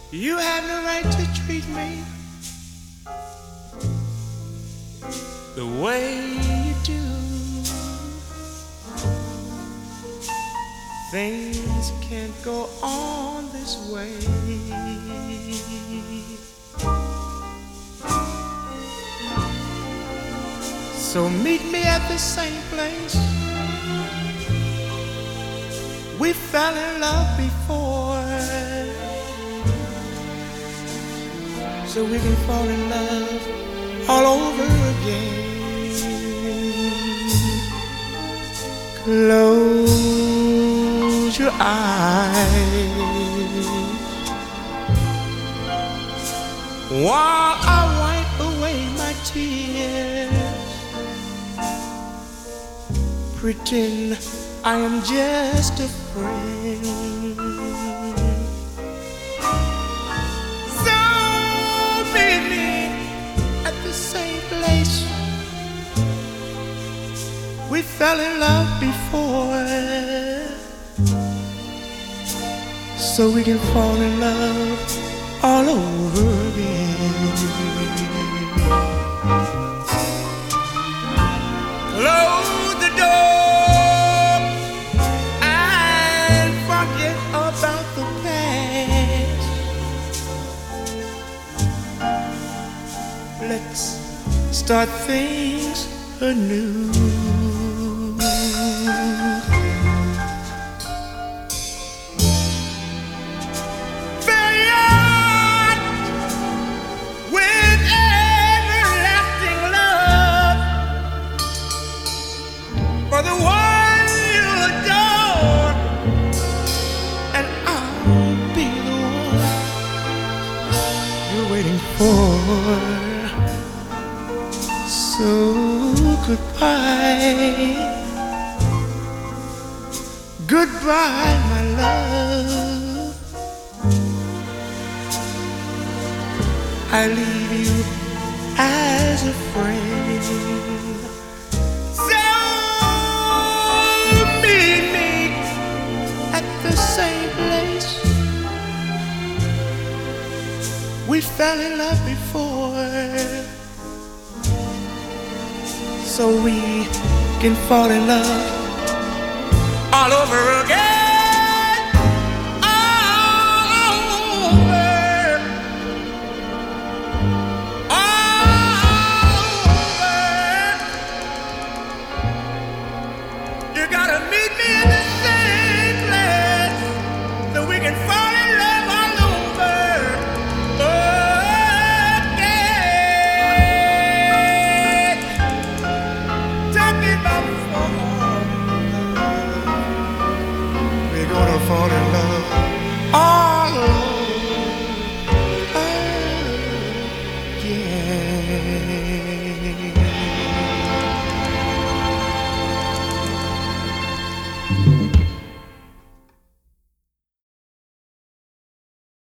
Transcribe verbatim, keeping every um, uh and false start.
You have no right to treat me the way you do. Things can't go on this way. So meet me at the same place we fell in love before, so we can fall in love all over again. Close your eyes while I wipe away my tears. Pretend I am just a friend. So meet me at the same place we fell in love before, so we can fall in love all over again. Close the door and forget about the past. Let's start things anew. For the one you adore, and I'll be the one you're waiting for. So goodbye, goodbye, my love. I leave you as a friend. Same place we fell in love before, so we can fall in love all over again.